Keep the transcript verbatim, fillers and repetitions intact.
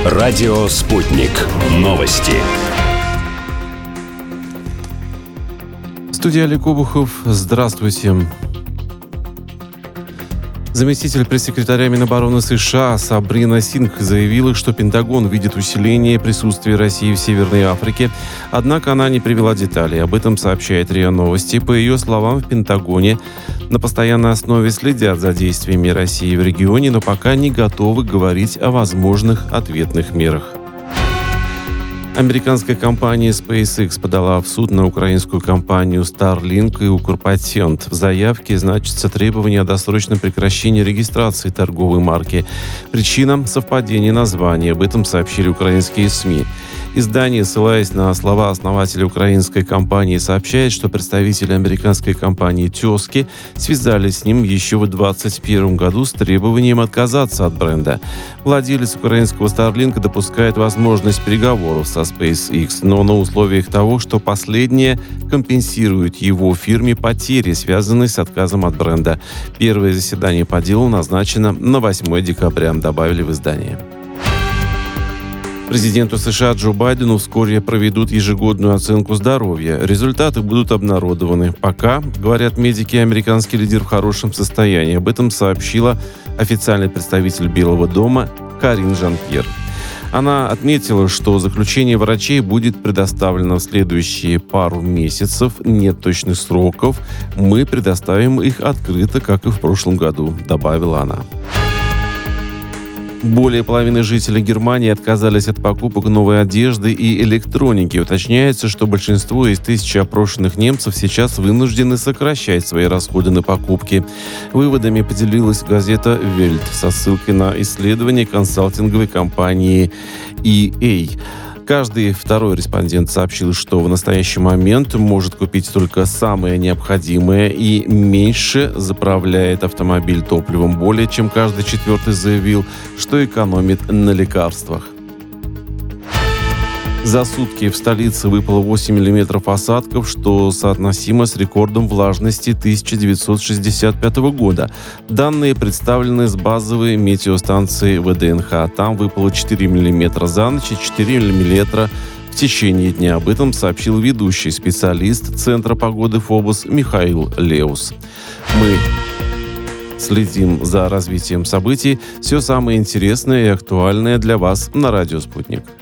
Радио «Спутник». Новости. Студия Олег Обухов. Здравствуйте. Заместитель пресс-секретаря Минобороны США Сабрина Сингх заявила, что Пентагон видит усиление присутствия России в Северной Африке, однако она не привела деталей. Об этом сообщает РИА Новости. По ее словам, в Пентагоне на постоянной основе следят за действиями России в регионе, но пока не готовы говорить о возможных ответных мерах. Американская компания SpaceX подала в суд на украинскую компанию Starlink и Укрпатент. В заявке значится требование о досрочном прекращении регистрации торговой марки. Причина – совпадение названия. Об этом сообщили украинские СМИ. Издание, ссылаясь на слова основателя украинской компании, сообщает, что представители американской компании «Тёски» связались с ним еще в двадцать первом году с требованием отказаться от бренда. Владелец украинского Starlink допускает возможность переговоров со SpaceX, но на условиях того, что последняя компенсирует его фирме потери, связанные с отказом от бренда. Первое заседание по делу назначено на восьмое декабря, добавили в издании. Президенту США Джо Байдену вскоре проведут ежегодную оценку здоровья. Результаты будут обнародованы. Пока, говорят медики, американский лидер в хорошем состоянии. Об этом сообщила официальный представитель Белого дома Карин Жан-Пьер. Она отметила, что заключение врачей будет предоставлено в следующие пару месяцев. Нет точных сроков. Мы предоставим их открыто, как и в прошлом году, добавила она. Более половины жителей Германии отказались от покупок новой одежды и электроники. Уточняется, что большинство из тысячи опрошенных немцев сейчас вынуждены сокращать свои расходы на покупки. Выводами поделилась газета «Вельт» со ссылкой на исследование консалтинговой компании и эй. Каждый второй респондент сообщил, что в настоящий момент может купить только самое необходимое и меньше заправляет автомобиль топливом. Более чем каждый четвертый заявил, что экономит на лекарствах. За сутки в столице выпало восемь миллиметров осадков, что соотносимо с рекордом влажности тысяча девятьсот шестьдесят пятого года. Данные представлены с базовой метеостанции вэ дэ эн ха. Там выпало четыре миллиметра за ночь и четыре миллиметра в течение дня. Об этом сообщил ведущий специалист Центра погоды ФОБОС Михаил Леус. Мы следим за развитием событий. Все самое интересное и актуальное для вас на радио «Спутник».